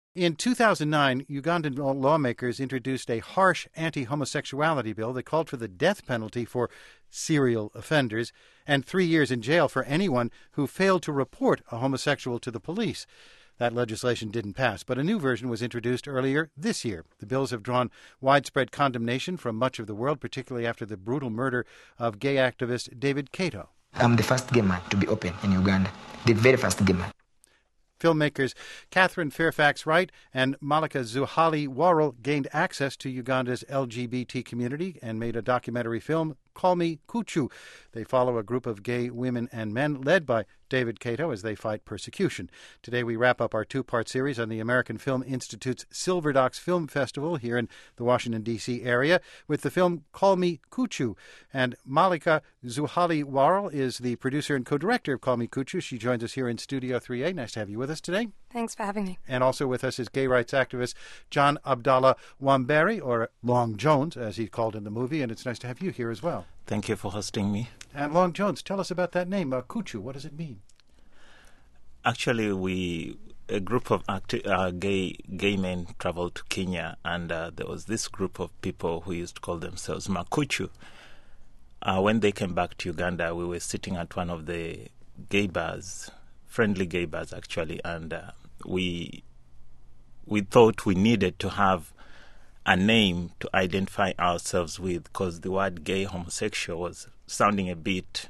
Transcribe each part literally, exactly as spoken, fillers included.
In two thousand nine, Ugandan lawmakers introduced a harsh anti-homosexuality bill that called for the death penalty for serial offenders and three years in jail for anyone who failed to report a homosexual to the police. That legislation didn't pass, but a new version was introduced earlier this year. The bills have drawn widespread condemnation from much of the world, particularly after the brutal murder of gay activist David Kato. I'm the first gay man to be open in Uganda, the very first gay man. Filmmakers Catherine Fairfax Wright and Malika Zuhali Worrell gained access to Uganda's L G B T community and made a documentary film, Call Me Kuchu. They follow a group of gay women and men led by David Kato as they fight persecution. Today we wrap up our two-part series on the American Film Institute's Silver Docs Film Festival here in the Washington, D C area with the film Call Me Kuchu. And Malika Zuhali Worrell is the producer and co-director of Call Me Kuchu. She joins us here in Studio three A. Nice to have you with us today. Thanks for having me. And also with us is gay rights activist John Abdallah Wambere, or Long Jones, as he's called in the movie, and it's nice to have you here as well. Thank you for hosting me. And Long Jones, tell us about that name, uh, Kuchu. What does it mean? Actually, we a group of acti- uh, gay gay men traveled to Kenya, and uh, there was this group of people who used to call themselves Makuchu. Uh, when they came back to Uganda, we were sitting at one of the gay bars, friendly gay bars actually, and uh, we we thought we needed to have a name to identify ourselves with, because the word gay homosexual was sounding a bit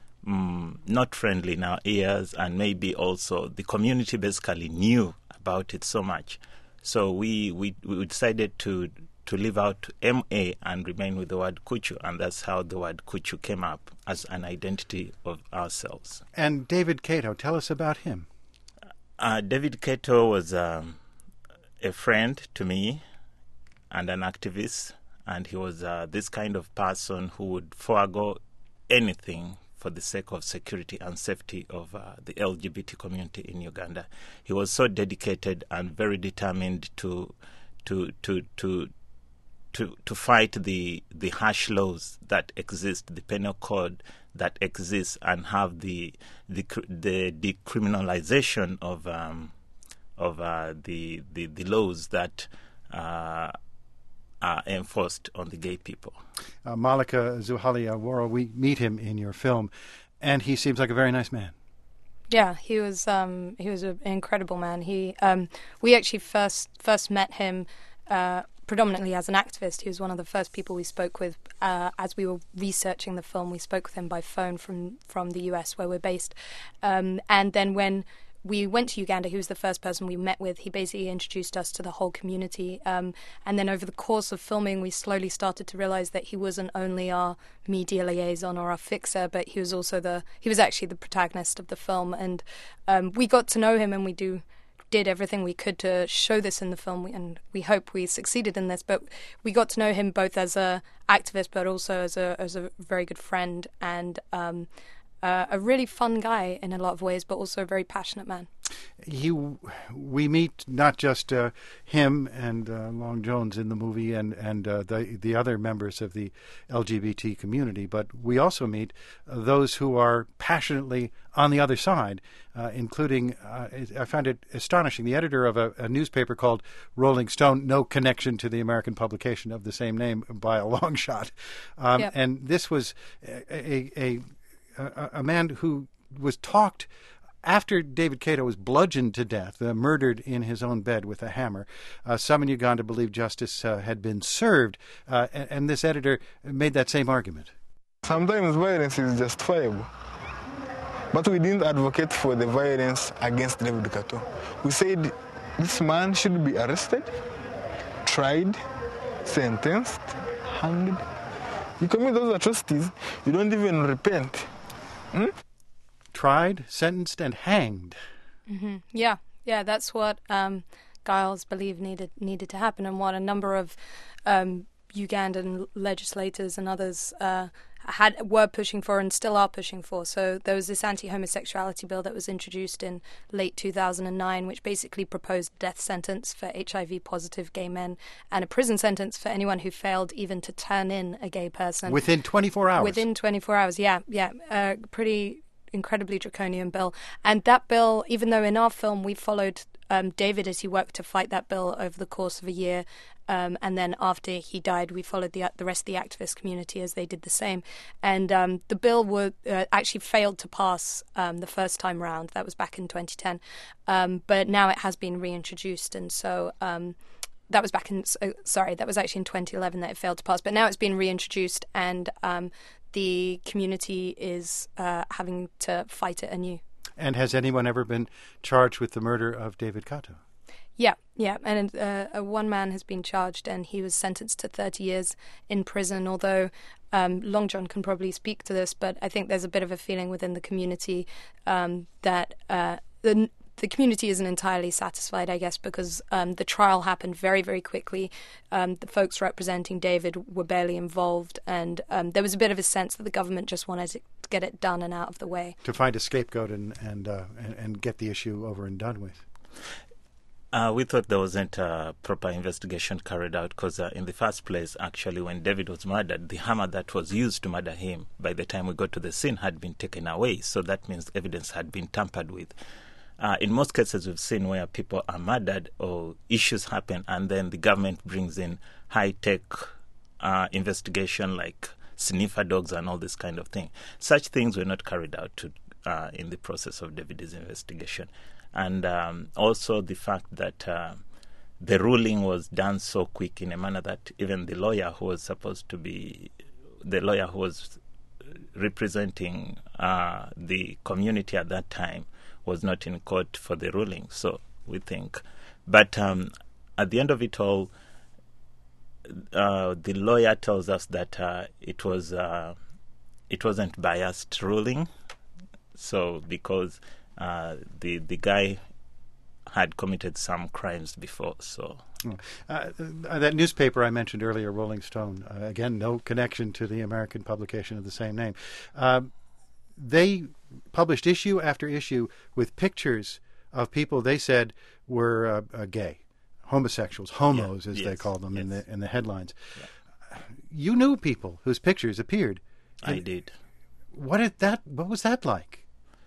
um, not friendly in our ears, and maybe also the community basically knew about it so much. So we we, we decided to to leave out M A and remain with the word Kuchu, and that's how the word Kuchu came up as an identity of ourselves. And David Kato, tell us about him. Uh, David Kato was um, a friend to me and an activist, and he was uh, this kind of person who would forego anything for the sake of security and safety of uh, the L G B T community in Uganda. He was so dedicated and very determined to to to to to to fight the the harsh laws that exist, the penal code that exists, and have the the the decriminalization of um, of uh, the, the the laws that uh, are enforced on the gay people. Uh, Malika Zuhali Worrell, we meet him in your film, and he seems like a very nice man. Yeah, he was um, he was an incredible man. He um, we actually first first met him uh, predominantly as an activist. He was one of the first people we spoke with uh, as we were researching the film. We spoke with him by phone from from the U S where we're based, um, and then when we went to Uganda, he was the first person we met with. He basically introduced us to the whole community. Um, and then over the course of filming, we slowly started to realize that he wasn't only our media liaison or our fixer, but he was also the, he was actually the protagonist of the film. And um, we got to know him, and we do did everything we could to show this in the film, and we hope we succeeded in this. But we got to know him both as a activist, but also as a, as a very good friend, and um, Uh, a really fun guy in a lot of ways, but also a very passionate man. He, we meet not just uh, him and uh, Long Jones in the movie and and uh, the the other members of the L G B T community, but we also meet uh, those who are passionately on the other side, uh, including, uh, I found it astonishing, the editor of a, a newspaper called Rolling Stone, no connection to the American publication of the same name by a long shot. Um, yep. And this was a, a, a A, a man who was talked after David Kato was bludgeoned to death, uh, murdered in his own bed with a hammer. Uh, some in Uganda believed justice uh, had been served, uh, and, and this editor made that same argument. Sometimes violence is justifiable, but we didn't advocate for the violence against David Kato. We said this man should be arrested, tried, sentenced, hanged. You commit those atrocities, you don't even repent. Hmm? Tried, sentenced, and hanged. Mm-hmm. Yeah, yeah, that's what um, Giles believed needed needed to happen, and what a number of um, Ugandan legislators and others uh, had were pushing for and still are pushing for. So there was this anti-homosexuality bill that was introduced in late two thousand nine, which basically proposed a death sentence for H I V-positive gay men and a prison sentence for anyone who failed even to turn in a gay person. Within twenty-four hours? Within twenty-four hours, yeah, yeah. Uh, pretty incredibly draconian bill. And that bill, even though in our film we followed um, David, as he worked to fight that bill over the course of a year, um, and then after he died, we followed the the rest of the activist community as they did the same. And um, the bill were, uh, actually failed to pass um, the first time round. That was back in twenty ten, um, but now it has been reintroduced, and so. Um, That was back in, sorry, that was actually in twenty eleven that it failed to pass. But now it's been reintroduced, and um, the community is uh, having to fight it anew. And has anyone ever been charged with the murder of David Kato? Yeah, yeah. And uh, one man has been charged, and he was sentenced to thirty years in prison, although um, Long John can probably speak to this, but I think there's a bit of a feeling within the community um, that uh, the The community isn't entirely satisfied, I guess, because um, the trial happened very, very quickly. Um, the folks representing David were barely involved, and um, there was a bit of a sense that the government just wanted to get it done and out of the way. To find a scapegoat and and uh, and, and get the issue over and done with. Uh, we thought there wasn't a proper investigation carried out because, uh, in the first place, actually, when David was murdered, the hammer that was used to murder him, by the time we got to the scene, had been taken away. So that means evidence had been tampered with. Uh, in most cases, we've seen where people are murdered or issues happen, and then the government brings in high-tech uh, investigation like sniffer dogs and all this kind of thing. Such things were not carried out to, uh, in the process of David's investigation. And um, also the fact that uh, the ruling was done so quick in a manner that even the lawyer who was supposed to be, the lawyer who was representing uh, the community at that time was not in court for the ruling, so we think. But um, at the end of it all, uh, the lawyer tells us that uh, it was uh, it wasn't biased ruling. So because uh, the the guy had committed some crimes before, so. Uh, that newspaper I mentioned earlier, Rolling Stone, uh, again, no connection to the American publication of the same name. Um, they published issue after issue with pictures of people they said were uh, uh, gay, homosexuals, homos yeah, as yes, they called them yes. in the in the headlines. Yeah. You knew people whose pictures appeared. I did. What did that? What was that like?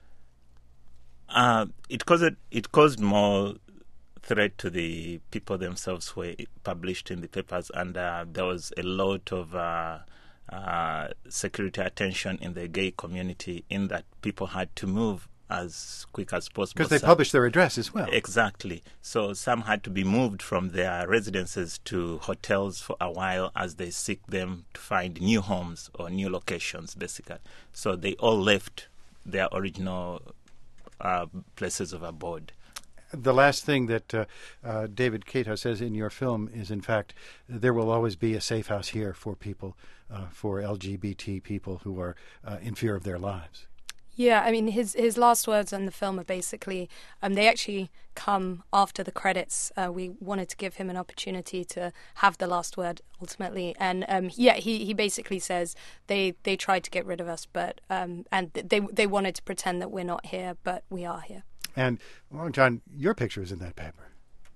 Uh, it caused it caused more threat to the people themselves who were published in the papers, and uh, there was a lot of uh, uh, security attention in the gay community in that people had to move as quick as possible. Because they some, published their address as well. Exactly. So some had to be moved from their residences to hotels for a while as they seek them to find new homes or new locations, basically. So they all left their original uh, places of abode. The last thing that uh, uh, David Kato says in your film is, in fact, there will always be a safe house here for people, uh, for L G B T people who are uh, in fear of their lives. Yeah, I mean, his his last words in the film are basically, um, they actually come after the credits. Uh, we wanted to give him an opportunity to have the last word, ultimately. And, um, yeah, he, he basically says they, they tried to get rid of us, but um, and they they wanted to pretend that we're not here, but we are here. And, Long John, your picture is in that paper.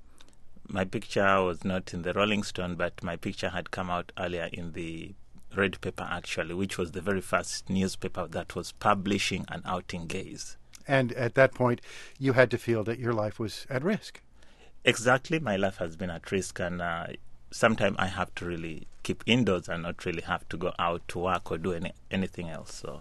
My picture was not in the Rolling Stone, but my picture had come out earlier in the Red Paper, actually, which was the very first newspaper that was publishing and outing gays. And at that point, you had to feel that your life was at risk. Exactly. My life has been at risk, and uh, sometimes I have to really keep indoors and not really have to go out to work or do any, anything else. So,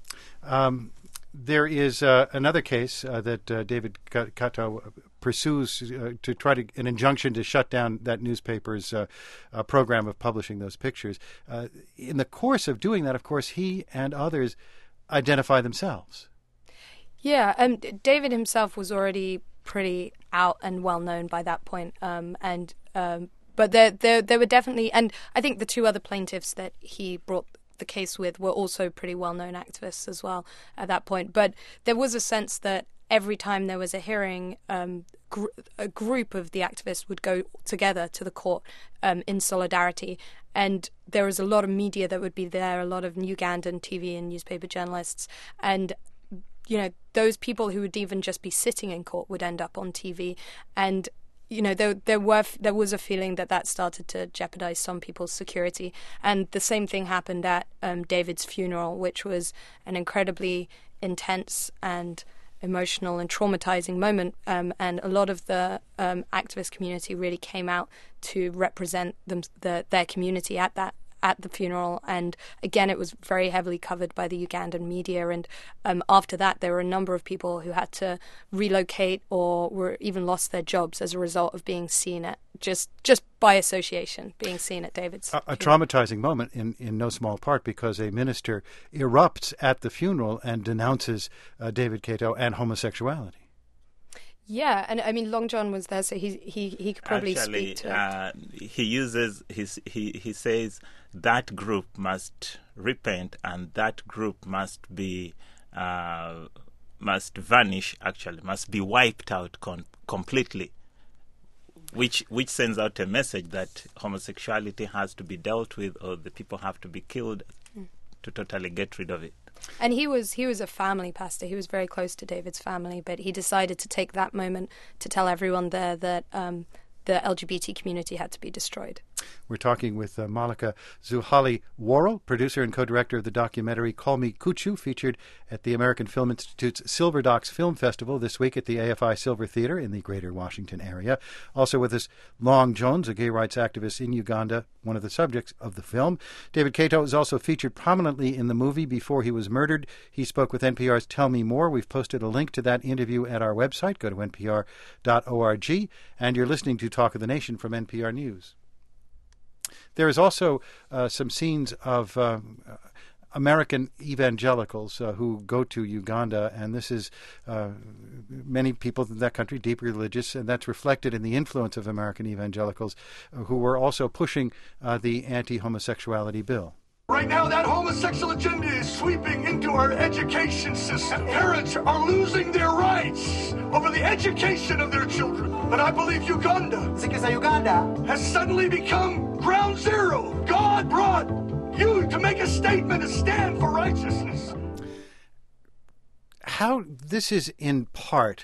um, there is uh, another case uh, that uh, David Kato pursues uh, to try to an injunction to shut down that newspaper's uh, uh, program of publishing those pictures. Uh, in the course of doing that, of course, he and others identify themselves. Yeah, um, David himself was already pretty out and well known by that point, um, and um, but there, there, there were definitely, and I think the two other plaintiffs that he brought the case with were also pretty well-known activists as well at that point. But there was a sense that every time there was a hearing, um, gr- a group of the activists would go together to the court um, in solidarity. And there was a lot of media that would be there, a lot of Ugandan T V and newspaper journalists. And, you know, those people who would even just be sitting in court would end up on T V. And you know, there there were there was a feeling that that started to jeopardize some people's security, and the same thing happened at um, David's funeral, which was an incredibly intense and emotional and traumatizing moment, um, and a lot of the um, activist community really came out to represent them, the, their community at that at the funeral. And again, it was very heavily covered by the Ugandan media, and um, after that there were a number of people who had to relocate or were even lost their jobs as a result of being seen at just just by association being seen at David's a, a traumatizing moment in, in no small part because a minister erupts at the funeral and denounces uh, David Kato and homosexuality. Yeah, and I mean, Long John was there, so he he he could probably Actually, speak to uh, he uses his he he says that group must repent and that group must be uh, must vanish. Actually, must be wiped out con- completely. Which which sends out a message that homosexuality has to be dealt with, or the people have to be killed mm. to totally get rid of it. And he was he was a family pastor. He was very close to David's family, but he decided to take that moment to tell everyone there that um, the L G B T community had to be destroyed. We're talking with uh, Malaka Zuhali Worrell, producer and co-director of the documentary Call Me Kuchu, featured at the American Film Institute's Silver Docs Film Festival this week at the A F I Silver Theater in the greater Washington area. Also with us, Long Jones, a gay rights activist in Uganda, one of the subjects of the film. David Kato is also featured prominently in the movie before he was murdered. He spoke with N P R's Tell Me More. We've posted a link to that interview at our website. Go to N P R dot org. And you're listening to Talk of the Nation from N P R News. There is also uh, some scenes of uh, American evangelicals uh, who go to Uganda, and this is uh, many people in that country, deeply religious, and that's reflected in the influence of American evangelicals uh, who were also pushing uh, the anti-homosexuality bill. Right now, that homosexual agenda is sweeping into our education system. Parents are losing their rights over the education of their children. But I believe Uganda Uganda has suddenly become ground zero. God brought you to make a statement, a stand for righteousness. How this is in part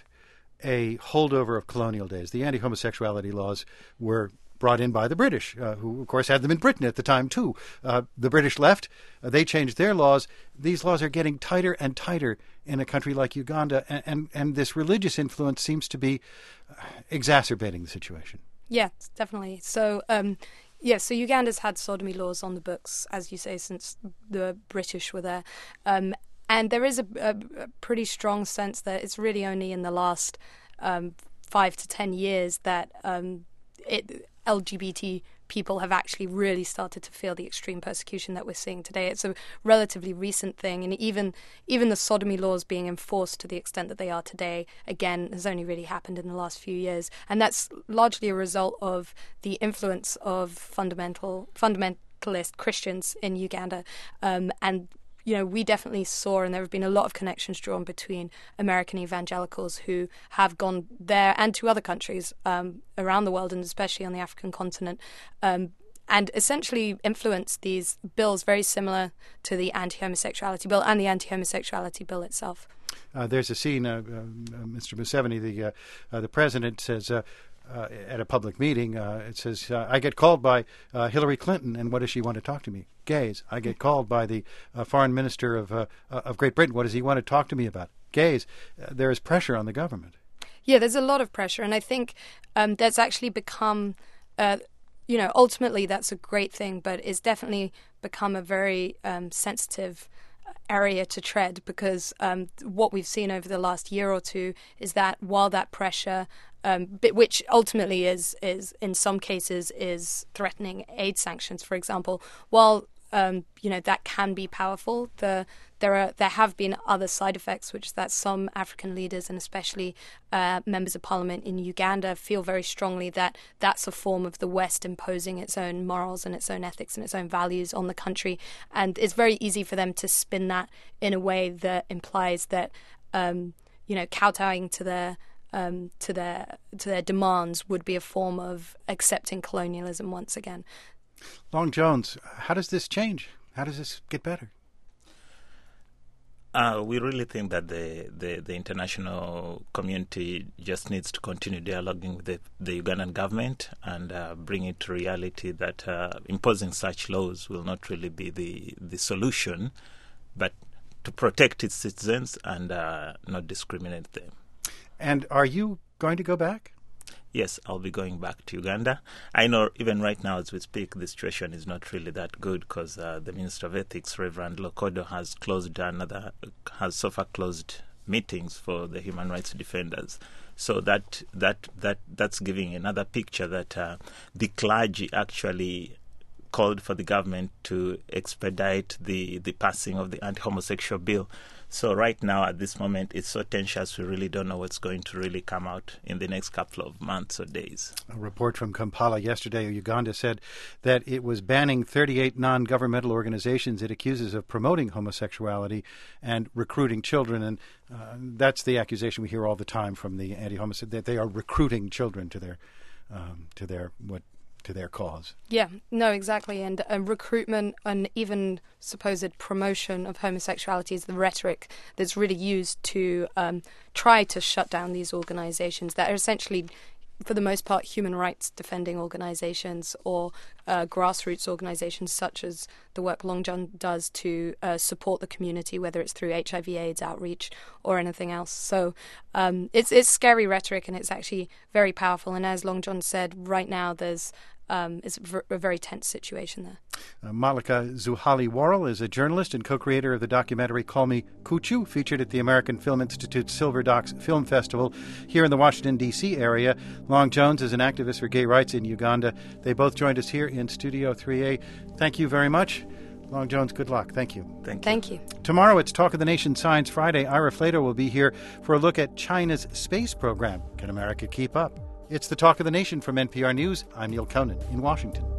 a holdover of colonial days. The anti-homosexuality laws were brought in by the British, uh, who, of course, had them in Britain at the time, too. Uh, the British left. Uh, they changed their laws. These laws are getting tighter and tighter in a country like Uganda, and, and, and this religious influence seems to be uh, exacerbating the situation. Yeah, definitely. So, um, yeah, so Uganda's had sodomy laws on the books, as you say, since the British were there. Um, and there is a, a, a pretty strong sense that it's really only in the last um, five to ten years that um, it... L G B T people have actually really started to feel the extreme persecution that we're seeing today. It's a relatively recent thing, and even even the sodomy laws being enforced to the extent that they are today, again, has only really happened in the last few years. And that's largely a result of the influence of fundamental fundamentalist Christians in Uganda. Um, and You know, we definitely saw, and there have been a lot of connections drawn between American evangelicals who have gone there and to other countries um, around the world, and especially on the African continent, um, and essentially influenced these bills very similar to the anti-homosexuality bill and the anti-homosexuality bill itself. Uh, there's a scene, uh, uh, Mister Museveni, the uh, uh, the president, says uh, uh, at a public meeting, uh, it says, uh, I get called by uh, Hillary Clinton, and what does she want to talk to me? Gays. I get called by the uh, foreign minister of uh, of Great Britain. What does he want to talk to me about? Gays. Uh, there is pressure on the government. Yeah, there's a lot of pressure, and I think um, that's actually become, uh, you know, ultimately that's a great thing, but it's definitely become a very um, sensitive area to tread, because um, what we've seen over the last year or two is that while that pressure, um, which ultimately is, is in some cases is threatening aid sanctions, for example, while um, you know that can be powerful, the there are there have been other side effects, which is that some African leaders and especially uh, members of parliament in Uganda feel very strongly that that's a form of the West imposing its own morals and its own ethics and its own values on the country, and it's very easy for them to spin that in a way that implies that um, you know kowtowing to their um, to their to their demands would be a form of accepting colonialism once again. Long Jones, how does this change? How does this get better? Uh, we really think that the, the, the international community just needs to continue dialoguing with the, the Ugandan government and uh, bring it to reality that uh, imposing such laws will not really be the, the solution, but to protect its citizens and uh, not discriminate them. And are you going to go back? Yes, I'll be going back to Uganda. I know even right now as we speak, the situation is not really that good because uh, the Minister of Ethics, Reverend Lokodo, has closed another, has so far closed meetings for the human rights defenders. So that that that that's giving another picture that uh, the clergy actually called for the government to expedite the, the passing of the anti-homosexual bill. So right now, at this moment, it's so tense, we really don't know what's going to really come out in the next couple of months or days. A report from Kampala yesterday, Uganda said that it was banning thirty-eight non-governmental organizations it accuses of promoting homosexuality and recruiting children. And uh, that's the accusation we hear all the time from the anti-homosexual, that they are recruiting children to their, um, to their, what, to their cause. Yeah, no, exactly. And uh, recruitment and even supposed promotion of homosexuality is the rhetoric that's really used to um, try to shut down these organizations that are essentially, for the most part, human rights defending organizations or uh, grassroots organizations such as the work Long John does to uh, support the community, whether it's through H I V AIDS outreach or anything else. So um, it's it's scary rhetoric, and it's actually very powerful. And as Long John said, right now there's Um, it's a very tense situation there. Uh, Malika Zuhali-Worrell is a journalist and co-creator of the documentary Call Me Kuchu, featured at the American Film Institute's Silver Docs Film Festival here in the Washington, D C area. Long Jones is an activist for gay rights in Uganda. They both joined us here in Studio three A. Thank you very much. Long Jones, good luck. Thank you. Thank you. Thank you. Tomorrow, it's Talk of the Nation Science Friday. Ira Flato will be here for a look at China's space program. Can America keep up? It's the Talk of the Nation from N P R News. I'm Neil Conan in Washington.